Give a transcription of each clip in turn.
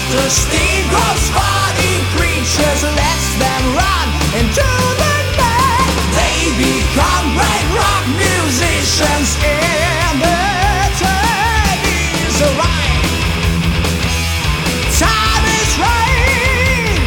Dr. Steve goes funny creatures, lets them run into the night. They become great rock musicians in the turnies. Right, time is right.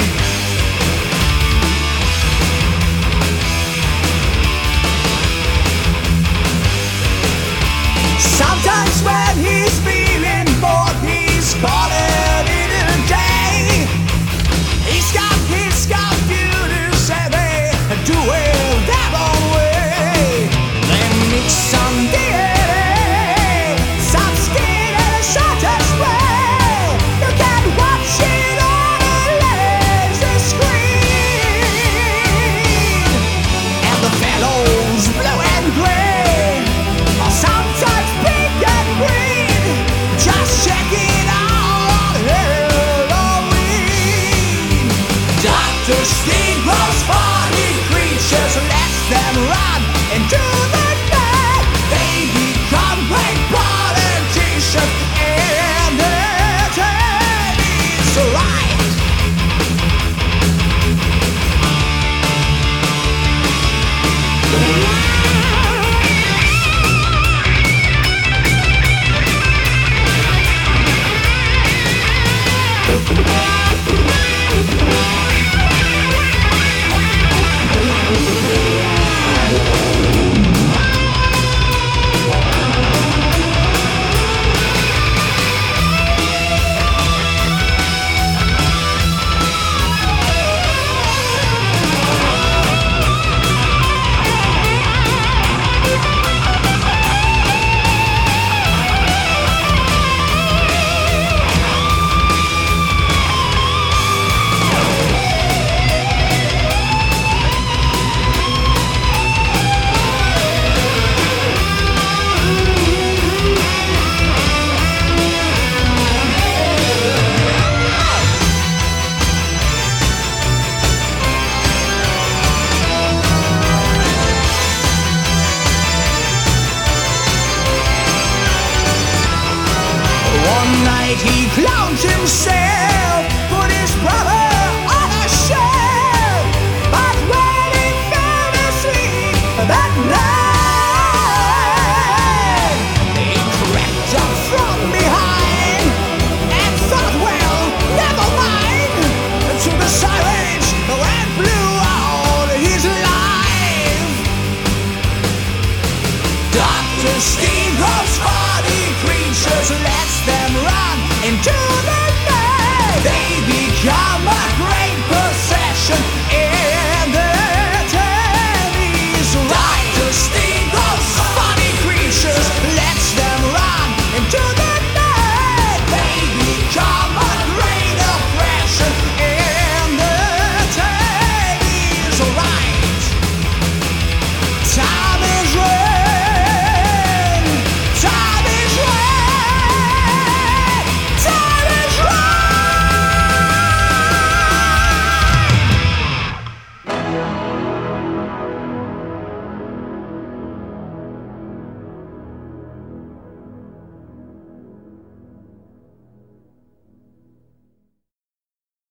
Sometimes when he's feeling bored, he's calling it a day. He's got computers and they do it their own way. They mix some DNA, some skin and a shutter spray. You can watch it on a laser screen. And the fellows blue and gray, or sometimes pink and green. Just check it out on Halloween. Dr. Steve grows funny creatures, lets them run into the night. They become great politicians and attorneys. Right. One night he clowned himself, put his brother on a shelf. But when he fell asleep that night, he crept up from behind and thought, well, never mind. To the sirens and blew out his life. Dr. Steve goes funny creatures, lets them run into